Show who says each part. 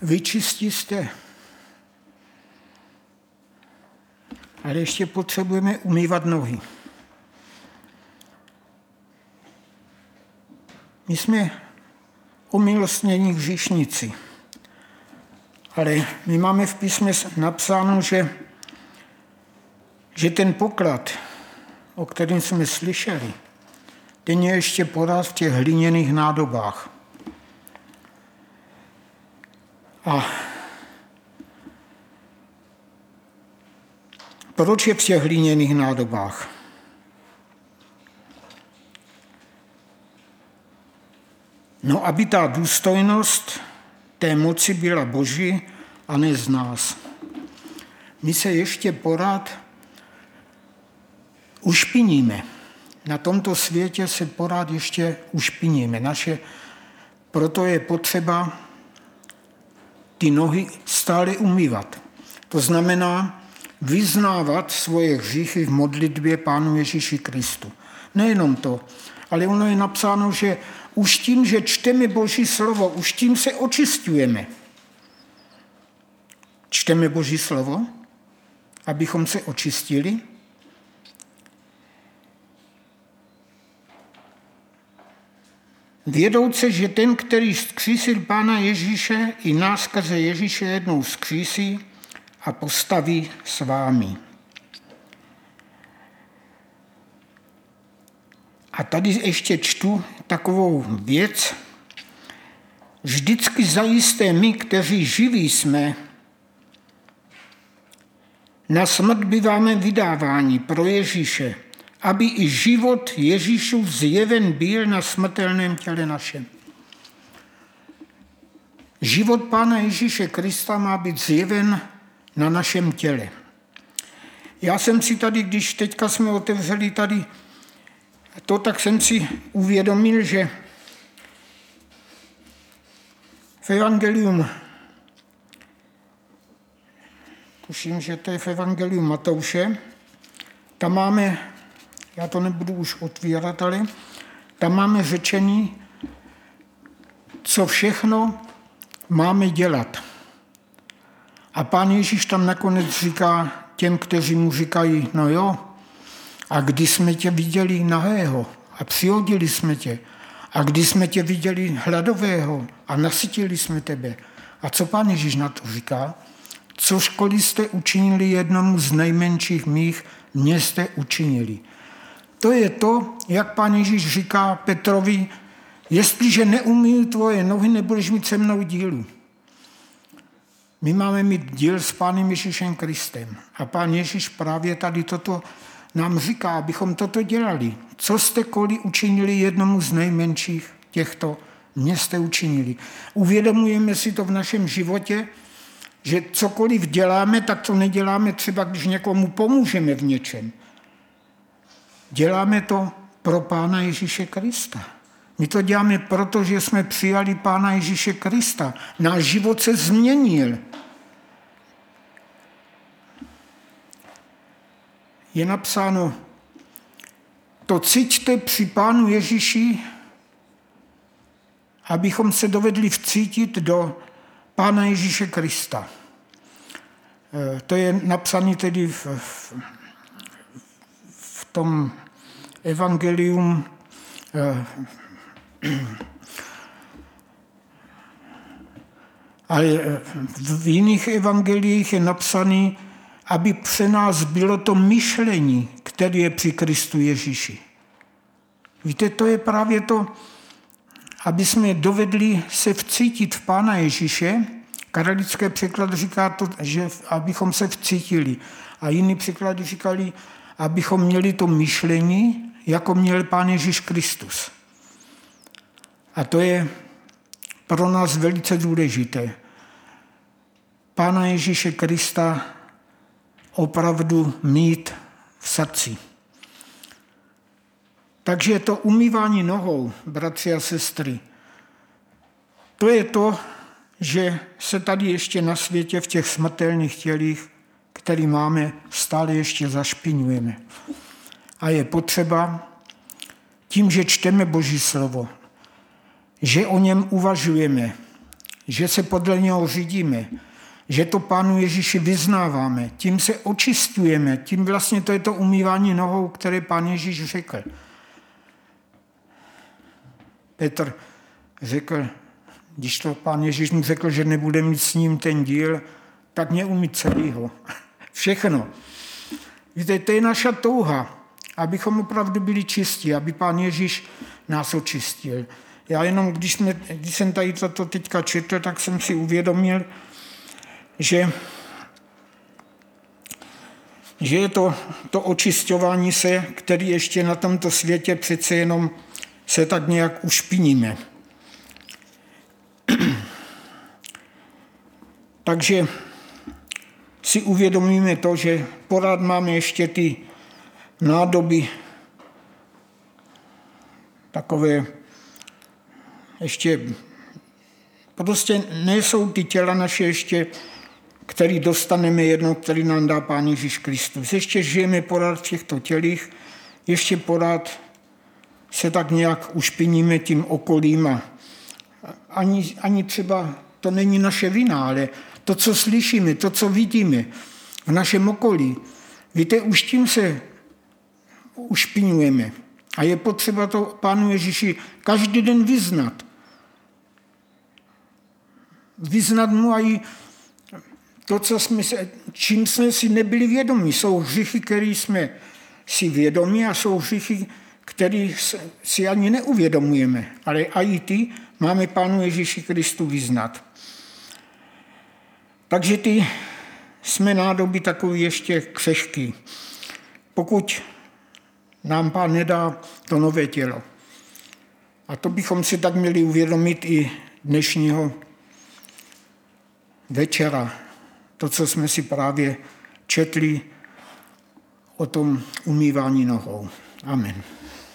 Speaker 1: vyčistí jste. Ale ještě potřebujeme umývat nohy. My jsme omilostnění hříšníci. Ale my máme v písmě napsáno, že ten poklad, o kterém jsme slyšeli, ten je ještě pořád v těch hliněných nádobách. A proč je v těch hliněných nádobách? No, aby ta důstojnost té moci byla Boží a ne z nás. My se ještě pořád ušpiníme. Na tomto světě se pořád ještě ušpiníme. Proto je potřeba ty nohy stále umývat. To znamená vyznávat svoje hříchy v modlitbě Pánu Ježíši Kristu. Nejenom to, ale ono je napsáno, že už tím, že čteme Boží slovo, už tím se očistujeme. Čteme Boží slovo, abychom se očistili. Vědouce, že ten, který vzkřísil Pána Ježíše, i nás skrze Ježíše jednou vzkřísí a postaví s vámi. A tady ještě čtu takovou věc. Vždycky zajisté my, kteří živí jsme, na smrt býváme vydáváni pro Ježíše, aby i život Ježíšův zjeven byl na smrtelném těle našem. Život Pána Ježíše Krista má být zjeven na našem těle. Já jsem si tady, když teďka jsme otevřeli tady to, tak jsem si uvědomil, že v Evangelium, tuším, že to je v Evangeliu Matouše, tam máme, já to nebudu už otvírat, ale tam máme řečený, co všechno máme dělat. A Pán Ježíš tam nakonec říká těm, kteří mu říkají, no jo, a když jsme tě viděli nahého a přihodili jsme tě, a když jsme tě viděli hladového a nasytili jsme tebe. A co Pán Ježíš na to říká? Cožkoliv jste učinili jednomu z nejmenších mých, mě jste učinili. To je to, jak Pán Ježíš říká Petrovi, jestliže neumyju tvoje nohy, nebudeš mít se mnou dílu. My máme mít díl s Pánem Ježíšem Kristem. A Pán Ježíš právě tady toto nám říká, abychom toto dělali. Co jste koli učinili jednomu z nejmenších těchto, mě jste učinili. Uvědomujeme si to v našem životě, že cokoliv děláme, tak to neděláme třeba, když někomu pomůžeme v něčem. Děláme to pro Pána Ježíše Krista. My to děláme proto, že jsme přijali Pána Ježíše Krista. Náš život se změnil. Je napsáno, to cíťte při Pánu Ježíši, abychom se dovedli vcítit do Pána Ježíše Krista. To je napsané tedy v tom evangelium ale v jiných evangeliích je napsané, aby při nás bylo to myšlení, které je při Kristu Ježíši. Víte, to je právě to, aby jsme dovedli se vcítit v Pána Ježíše. Karalický překlad říká to, že abychom se vcítili. A jiný překlady říkali, abychom měli to myšlení, jako měl Pán Ježíš Kristus. A to je pro nás velice důležité. Pána Ježíše Krista opravdu mít v srdci. Takže to umývání nohou, bratři a sestry, to je to, že se tady ještě na světě v těch smrtelných tělích, který máme, stále ještě zašpiňujeme. A je potřeba tím, že čteme Boží slovo, že o něm uvažujeme, že se podle něho řídíme, že to Pánu Ježíši vyznáváme, tím se očistujeme, tím vlastně to je to umývání nohou, které Pán Ježíš řekl. Petr řekl, když to Pán Ježíš mu řekl, že nebude mít s ním ten díl, tak mě umí celýho. Všechno. Víte, to je naša touha, abychom opravdu byli čistí, aby Pán Ježíš nás očistil. Já jenom, když jsem tady toto teďka četl, tak jsem si uvědomil, že je to očisťování se, který ještě na tomto světě přece jenom se tak nějak ušpiníme. Takže si uvědomíme to, že pořád máme ještě ty nádoby takové, ještě prostě nejsou ty těla naše ještě, který dostaneme jednou, který nám dá Pán Ježíš Kristus. Ještě žijeme pořád v těchto tělích, ještě pořád se tak nějak ušpiníme tím okolím a ani třeba to není naše vina, ale to, co slyšíme, to, co vidíme v našem okolí, víte, už tím se ušpiňujeme. A je potřeba to Pánu Ježíši každý den vyznat. Vyznat mu i to, čím jsme si nebyli vědomí. Jsou hříchy, které jsme si vědomí a jsou hříchy, které si ani neuvědomujeme. Ale i ty máme Pánu Ježíši Kristu vyznat. Takže ty jsme nádoby takový ještě křehký. Pokud nám Pán nedá to nové tělo. A to bychom si tak měli uvědomit i dnešního večera. To, co jsme si právě četli o tom umývání nohou. Amen.